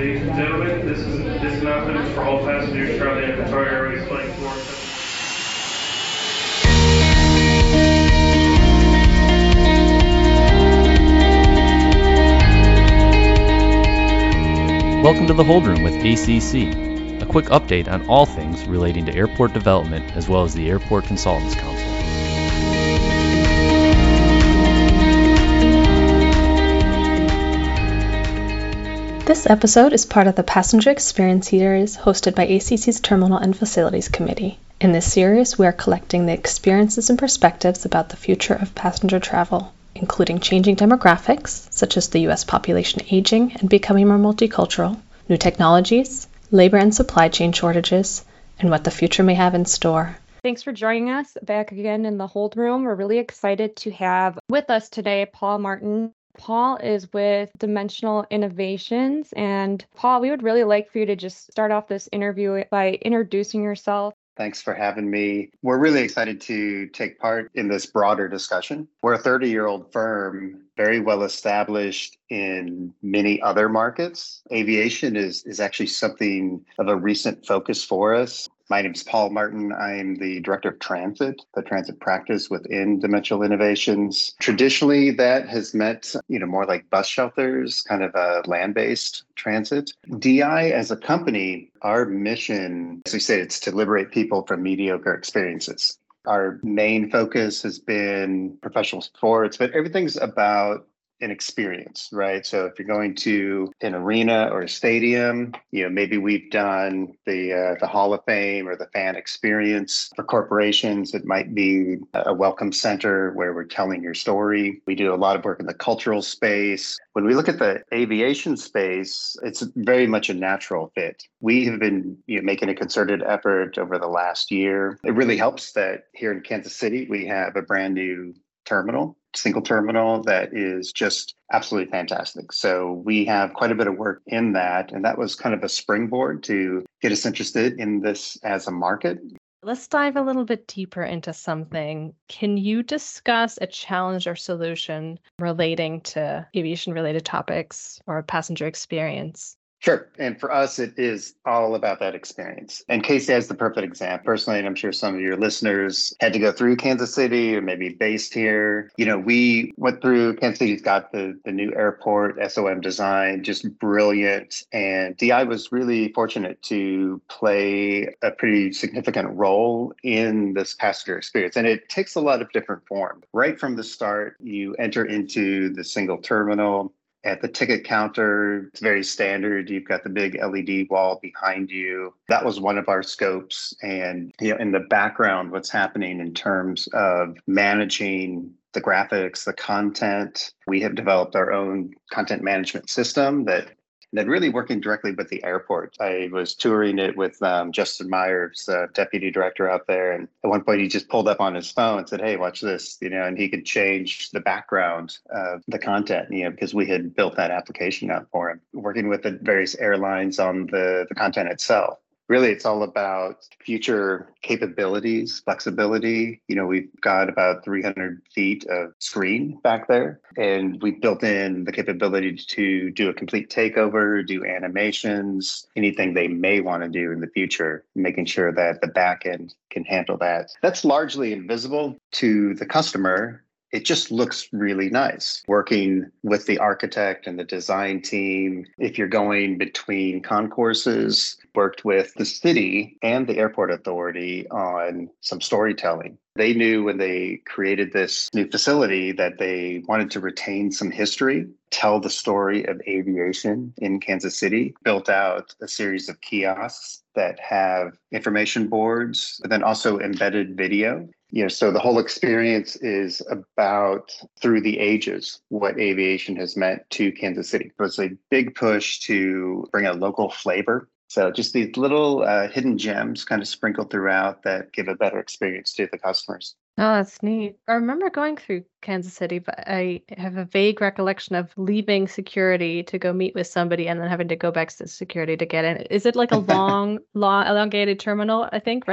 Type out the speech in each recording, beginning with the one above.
Ladies and gentlemen, this is this announcement is for all passengers traveling on Qatar Airways Flight 4. Welcome to the Hold Room with ACC, a quick update on all things relating to airport development as well as the Airport Consultants Council. This episode is part of the Passenger Experience series hosted by ACC's Terminal and Facilities Committee. In this series, we are collecting the experiences and perspectives about the future of passenger travel, including changing demographics, such as the U.S. population aging and becoming more multicultural, new technologies, labor and supply chain shortages, and what the future may have in store. Thanks for joining us back again in the Hold Room. We're really excited to have with us today Paul Martin. Paul is with Dimensional Innovations. And Paul, we would really like for you to just start off this interview by introducing yourself. Thanks for having me. We're really excited to take part in this broader discussion. We're a 30-year-old firm, very well established in many other markets. Aviation is actually something of a recent focus for us. My name is Paul Martin. I'm the Director of Transit, the transit practice within Dimensional Innovations. Traditionally, that has meant, more like bus shelters, kind of a land-based transit. DI as a company, our mission, as we say, it's to liberate people from mediocre experiences. Our main focus has been professional sports, but everything's about an experience, right? So if you're going to an arena or a stadium, maybe we've done the Hall of Fame or the fan experience. For corporations, it might be a welcome center where we're telling your story. We do a lot of work in the cultural space. When we look at the aviation space, it's very much a natural fit. We have been making a concerted effort over the last year. It really helps that here in Kansas City, we have a brand new single terminal that is just absolutely fantastic. So we have quite a bit of work in that. And that was kind of a springboard to get us interested in this as a market. Let's dive a little bit deeper into something. Can you discuss a challenge or solution relating to aviation-related topics or passenger experience? Sure. And for us, it is all about that experience. And Casey is the perfect example. Personally, and I'm sure some of your listeners had to go through Kansas City or maybe based here. We went through Kansas City's got the new airport, SOM design, just brilliant. And DI was really fortunate to play a pretty significant role in this passenger experience. And it takes a lot of different forms. Right from the start, you enter into the single terminal. At the ticket counter, it's very standard. You've got the big LED wall behind you. That was one of our scopes. And in the background, what's happening in terms of managing the graphics, the content. We have developed our own content management system that really working directly with the airport. I was touring it with Justin Myers, deputy director out there. And at one point, he just pulled up on his phone and said, "Hey, watch this," and he could change the background of the content, because we had built that application out for him. Working with the various airlines on the content itself. Really, it's all about future capabilities, flexibility. We've got about 300 feet of screen back there, and we built in the capability to do a complete takeover, do animations, anything they may want to do in the future, making sure that the back end can handle that. That's largely invisible to the customer. It just looks really nice working with the architect and the design team. If you're going between concourses, worked with the city and the airport authority on some storytelling. They knew when they created this new facility that they wanted to retain some history, tell the story of aviation in Kansas City, built out a series of kiosks that have information boards, but then also embedded video. So the whole experience is about through the ages, what aviation has meant to Kansas City. It was a big push to bring a local flavor. So just these little hidden gems kind of sprinkled throughout that give a better experience to the customers. Oh, that's neat. I remember going through Kansas City, but I have a vague recollection of leaving security to go meet with somebody and then having to go back to security to get in. Is it like a long, elongated terminal, I think, right?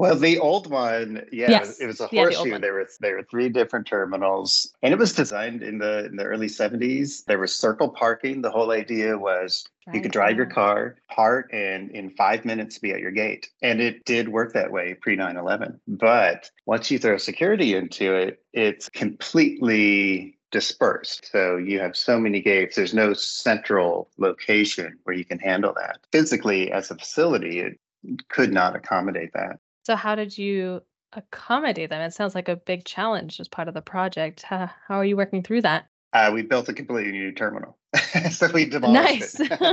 Well, the old one, yeah, Yes. it was a Yeah, the old horseshoe. one. There were three different terminals, and it was designed in the early 70s. There was circle parking. The whole idea was you could Right. drive your Wow. car, park, and in 5 minutes be at your gate. And it did work that way pre 9/11. But once you throw security into it, it's completely dispersed. So you have so many gates. There's no central location where you can handle that. Physically, as a facility, it could not accommodate that. So how did you accommodate them? It sounds like a big challenge as part of the project. How are you working through that? We built a completely new terminal. So we demolished Nice. it.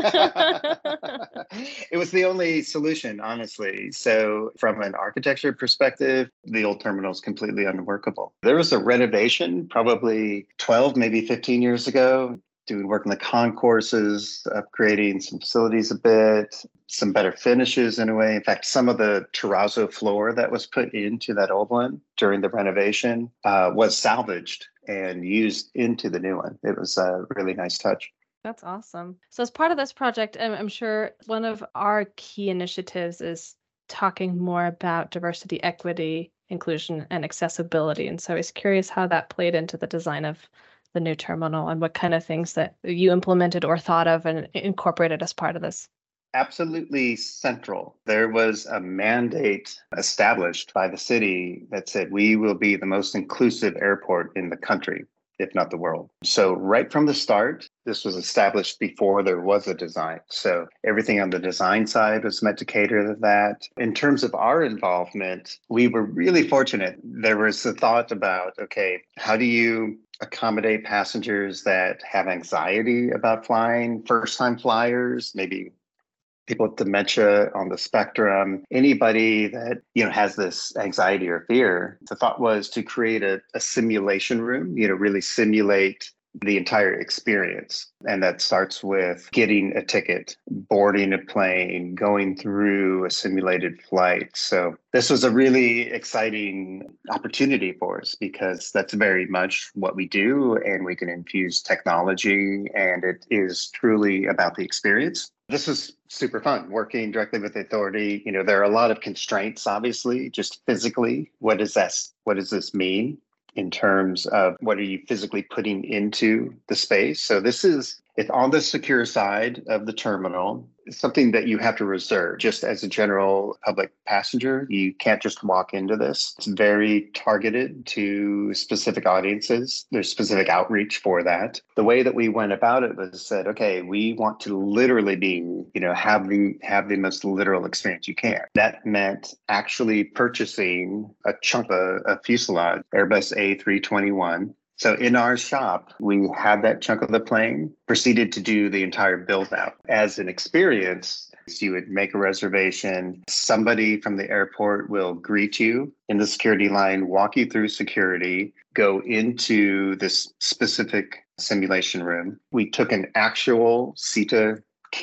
It was the only solution, honestly. So from an architecture perspective, the old terminal is completely unworkable. There was a renovation probably 12, maybe 15 years ago, doing work in the concourses, upgrading some facilities a bit, some better finishes in a way. In fact, some of the terrazzo floor that was put into that old one during the renovation was salvaged and used into the new one. It was a really nice touch. That's awesome. So as part of this project, I'm sure one of our key initiatives is talking more about diversity, equity, inclusion, and accessibility. And so I was curious how that played into the design of the new terminal and what kind of things that you implemented or thought of and incorporated as part of this. Absolutely central. There was a mandate established by the city that said we will be the most inclusive airport in the country, if not the world. So right from the start, this was established before there was a design. So everything on the design side was meant to cater to that. In terms of our involvement, we were really fortunate. There was a thought about, okay, how do you accommodate passengers that have anxiety about flying, first-time flyers, maybe people with dementia on the spectrum, anybody that has this anxiety or fear. The thought was to create a simulation room, really simulate the entire experience. And that starts with getting a ticket, boarding a plane, going through a simulated flight. So this was a really exciting opportunity for us because that's very much what we do, and we can infuse technology, and it is truly about the experience. This was super fun working directly with the authority. There are a lot of constraints, obviously, just physically. What does this mean in terms of what are you physically putting into the space? So it's on the secure side of the terminal. It's something that you have to reserve just as a general public passenger. You can't just walk into this. It's very targeted to specific audiences. There's specific outreach for that. The way that we went about it was said, okay, we want to literally be, have the most literal experience you can. That meant actually purchasing a chunk of a fuselage, Airbus A321. So in our shop, we had that chunk of the plane, proceeded to do the entire build out. As an experience, you would make a reservation. Somebody from the airport will greet you in the security line, walk you through security, go into this specific simulation room. We took an actual SITA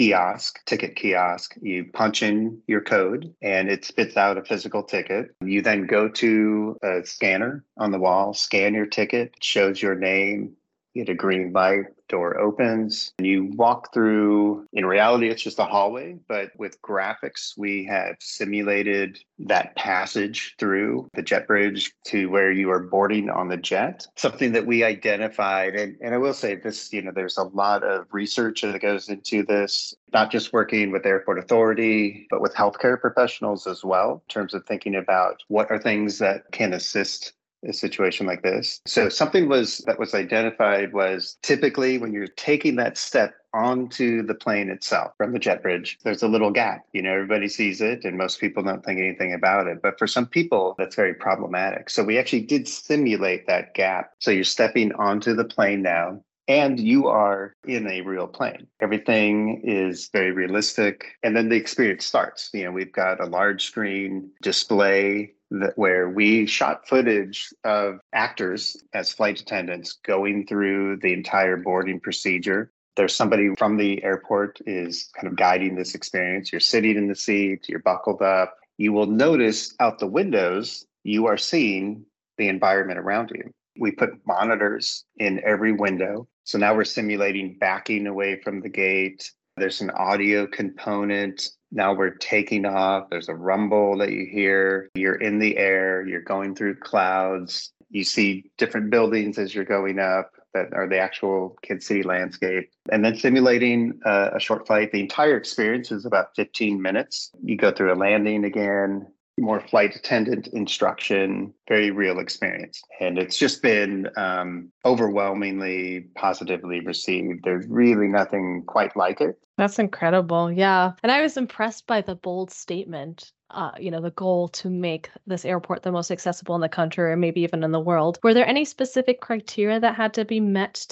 ticket kiosk. You punch in your code and it spits out a physical ticket. You then go to a scanner on the wall, scan your ticket, shows your name, you get a green light, door opens, and you walk through. In reality, it's just a hallway, but with graphics, we have simulated that passage through the jet bridge to where you are boarding on the jet. Something that we identified, and I will say this, there's a lot of research that goes into this, not just working with the airport authority, but with healthcare professionals as well, in terms of thinking about what are things that can assist a situation like this. So something that was identified was typically when you're taking that step onto the plane itself from the jet bridge, there's a little gap. Everybody sees it and most people don't think anything about it. But for some people, that's very problematic. So we actually did simulate that gap. So you're stepping onto the plane now, and you are in a real plane. Everything is very realistic. And then the experience starts. We've got a large screen display where we shot footage of actors as flight attendants going through the entire boarding procedure. There's somebody from the airport is kind of guiding this experience. You're sitting in the seat, you're buckled up. You will notice out the windows, you are seeing the environment around you. We put monitors in every window. So now we're simulating backing away from the gate, There's an audio component. Now we're taking off. There's a rumble that you hear. You're in the air. You're going through clouds. You see different buildings as you're going up that are the actual Kansas City landscape. And then simulating a short flight. The entire experience is about 15 minutes. You go through a landing again, more flight attendant instruction, very real experience. And it's just been overwhelmingly positively received. There's really nothing quite like it. That's incredible. Yeah. And I was impressed by the bold statement, the goal to make this airport the most accessible in the country or maybe even in the world. Were there any specific criteria that had to be met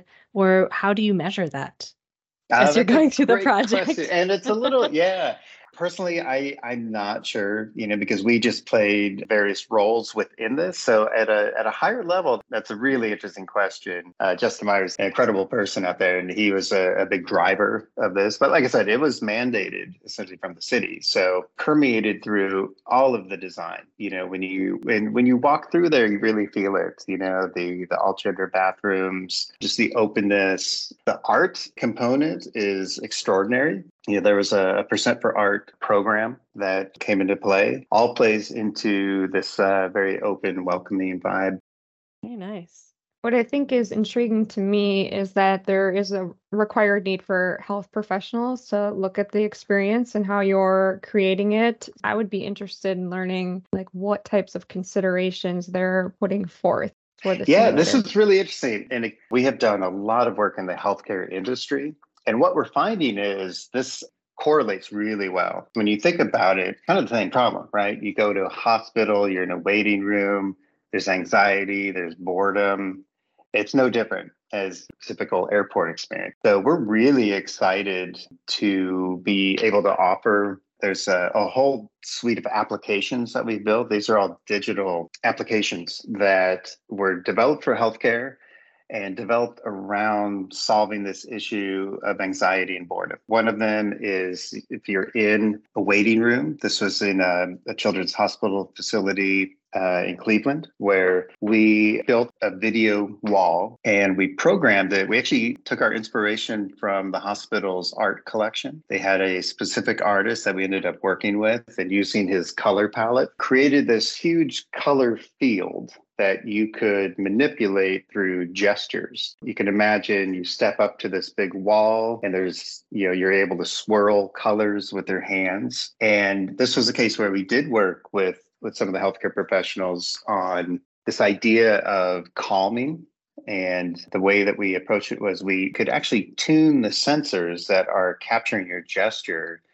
or how do you measure that as you're going through the project? Question. And it's a little, yeah. Personally, I'm not sure, because we just played various roles within this. So at a higher level, that's a really interesting question. Justin Myers, an incredible person out there, and he was a big driver of this. But like I said, it was mandated essentially from the city. So permeated through all of the design. When you walk through there, you really feel it. The all gender bathrooms, just the openness. The art component is extraordinary. There was a Percent for Art program that came into play, all plays into this very open, welcoming vibe. Very nice. What I think is intriguing to me is that there is a required need for health professionals to look at the experience and how you're creating it. I would be interested in learning what types of considerations they're putting forth for this. Yeah, this is really interesting. And we have done a lot of work in the healthcare industry. And what we're finding is this correlates really well. When you think about it, kind of the same problem, right? You go to a hospital, you're in a waiting room, there's anxiety, there's boredom. It's no different as typical airport experience. So we're really excited to be able to offer. There's a whole suite of applications that we've built. These are all digital applications that were developed for healthcare and developed around solving this issue of anxiety and boredom. One of them is if you're in a waiting room. This was in a children's hospital facility in Cleveland, where we built a video wall and we programmed it. We actually took our inspiration from the hospital's art collection. They had a specific artist that we ended up working with, and using his color palette, created this huge color field that you could manipulate through gestures. You can imagine you step up to this big wall and you're able to swirl colors with your hands. And this was a case where we did work with some of the healthcare professionals on this idea of calming. And the way that we approached it was we could actually tune the sensors that are capturing your gesture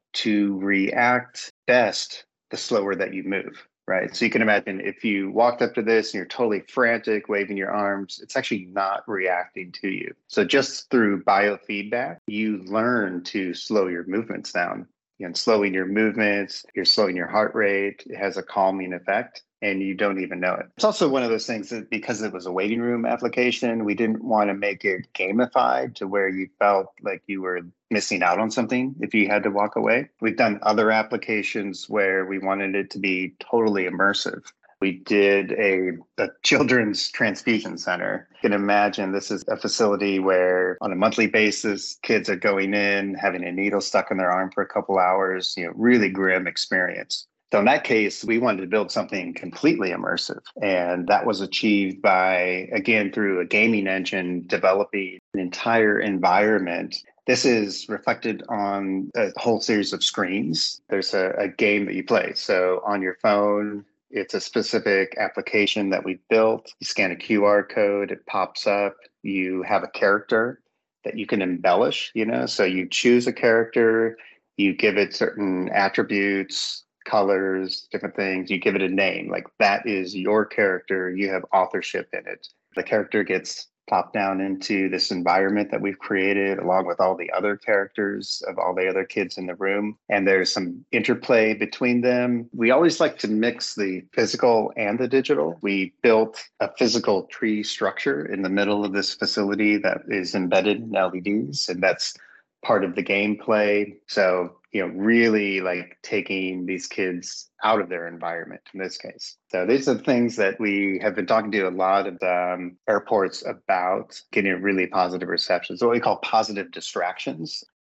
to react best the slower that you move. Right. So you can imagine if you walked up to this and you're totally frantic, waving your arms, it's actually not reacting to you. So just through biofeedback, you learn to slow your movements down. Slowing your movements, you're slowing your heart rate. It has a calming effect and you don't even know it. It's also one of those things that because it was a waiting room application, we didn't want to make it gamified to where you felt like you were missing out on something if you had to walk away. We've done other applications where we wanted it to be totally immersive. We did a children's transfusion center. You can imagine this is a facility where on a monthly basis, kids are going in, having a needle stuck in their arm for a couple hours, really grim experience. So in that case, we wanted to build something completely immersive. And that was achieved by, again, through a gaming engine, developing an entire environment. This is reflected on a whole series of screens. There's a game that you play. So on your phone, it's a specific application that we built. You scan a QR code, it pops up. You have a character that you can embellish, so you choose a character, you give it certain attributes, colors, different things. You give it a name, like that is your character. You have authorship in it. The character gets popped down into this environment that we've created along with all the other characters of all the other kids in the room. And there's some interplay between them. We always like to mix the physical and the digital. We built a physical tree structure in the middle of this facility that is embedded in LEDs, and that's part of the gameplay. So, really like taking these kids out of their environment in this case. So these are the things that we have been talking to a lot of airports about, getting a really positive reception. It's what we call positive distractions.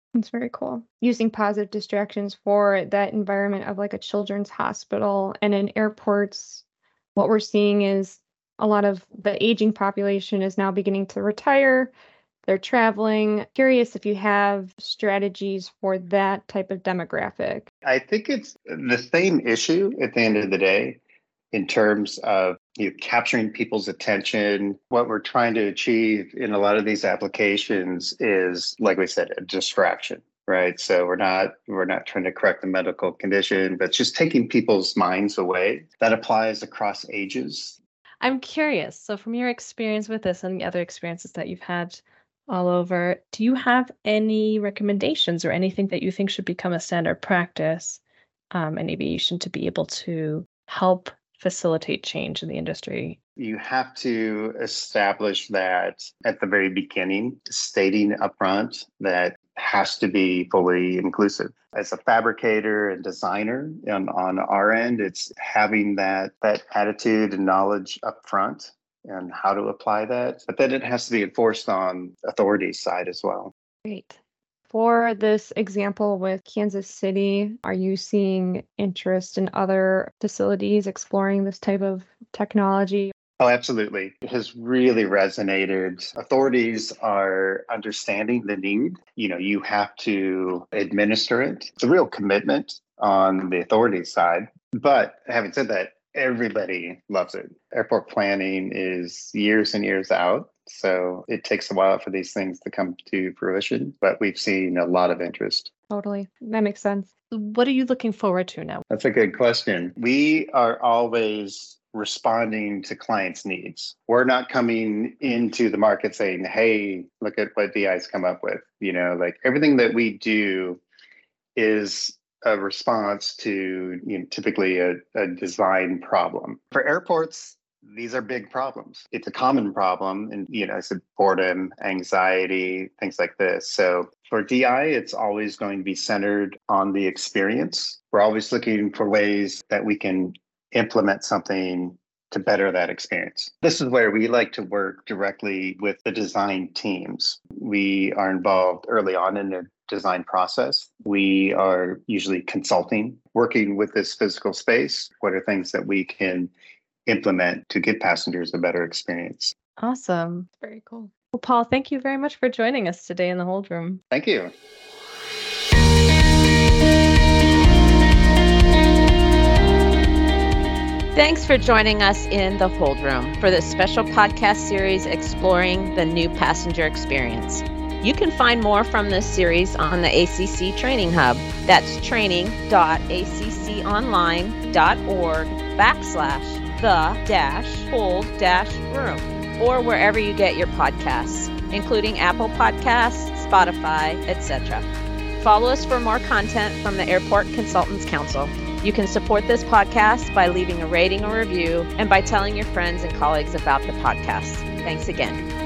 That's very cool. Using positive distractions for that environment of like a children's hospital and in airports, what we're seeing is a lot of the aging population is now beginning to retire. They're traveling. Curious if you have strategies for that type of demographic. I think it's the same issue at the end of the day in terms of capturing people's attention. What we're trying to achieve in a lot of these applications is, like we said, a distraction, right? So we're not trying to correct the medical condition, but just taking people's minds away. That applies across ages. I'm curious. So from your experience with this and the other experiences that you've had all over, do you have any recommendations or anything that you think should become a standard practice in aviation to be able to help facilitate change in the industry? You have to establish that at the very beginning, stating upfront that has to be fully inclusive. As a fabricator and designer on our end, it's having that attitude and knowledge upfront and how to apply that. But then it has to be enforced on authority side as well. Great. For this example with Kansas City, are you seeing interest in other facilities exploring this type of technology? Oh, absolutely. It has really resonated. Authorities are understanding the need. You have to administer it. It's a real commitment on the authority side. But having said that, everybody loves it. Airport planning is years and years out. So it takes a while for these things to come to fruition, but we've seen a lot of interest. Totally. That makes sense. What are you looking forward to now? That's a good question. We are always responding to clients' needs. We're not coming into the market saying, hey, look at what DI's come up with. Everything that we do is a response to typically a design problem. For airports, these are big problems. It's a common problem, and it's boredom, anxiety, things like this. So for DI, it's always going to be centered on the experience. We're always looking for ways that we can implement something to better that experience. This is where we like to work directly with the design teams. We are involved early on in the design process. We are usually consulting, working with this physical space. What are things that we can implement to give passengers a better experience? Awesome. Very cool. Well, Paul, thank you very much for joining us today in the Hold Room. Thank you. Thanks for joining us in the Hold Room for this special podcast series exploring the new passenger experience. You can find more from this series on the ACC Training Hub. That's training.acc.online.org/the-hold-room or wherever you get your podcasts, including Apple Podcasts, Spotify, etc. Follow us for more content from the Airport Consultants Council. You can support this podcast by leaving a rating or review and by telling your friends and colleagues about the podcast. Thanks again.